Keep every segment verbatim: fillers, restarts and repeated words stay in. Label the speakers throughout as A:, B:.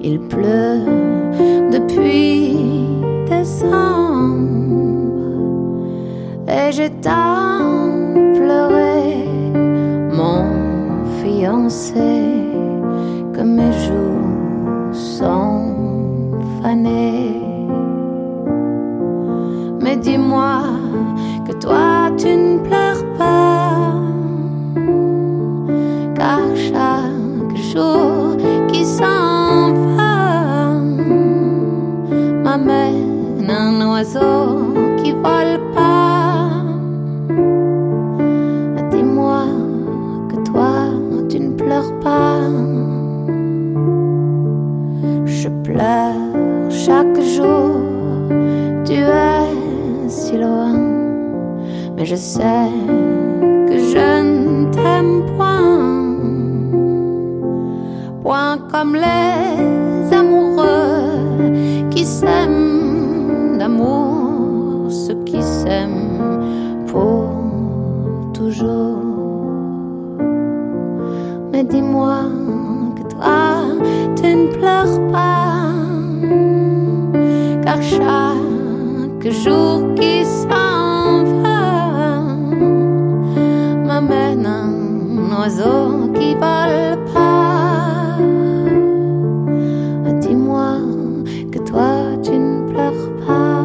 A: Il pleut depuis décembre et j'ai tant pleuré, mon fiancé, que mes joues sont fanées. Mais dis-moi que toi tu ne pleures pas, car chaque jour qui s'en va m'amène un oiseau qui vole pas. Dis-moi que toi tu ne pleures pas. Je pleure chaque jour, tu es si loin, mais je sais que je ne t'aime point, point comme les amoureux qui s'aiment d'amour, ceux qui s'aiment pour toujours. Mais dis-moi que toi tu ne pleures pas, car chaque jour qui s'en va m'amène un oiseau qui vole pas. Dis-moi que toi tu ne pleures pas.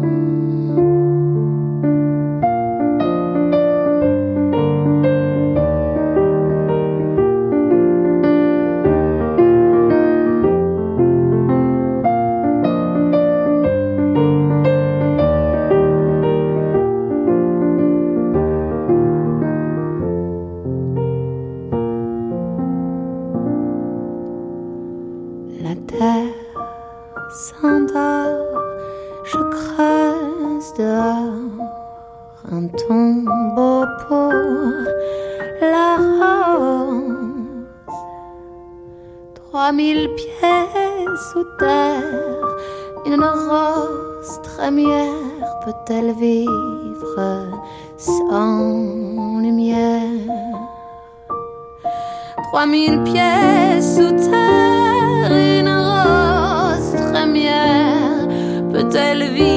A: La terre s'endort, je creuse dehors un tombeau pour la rose. Trois mille pieds sous terre, une rose trémière peut-elle vivre sans lumière? Trois mille pieds sous terre, une rose trémière peut-elle vivre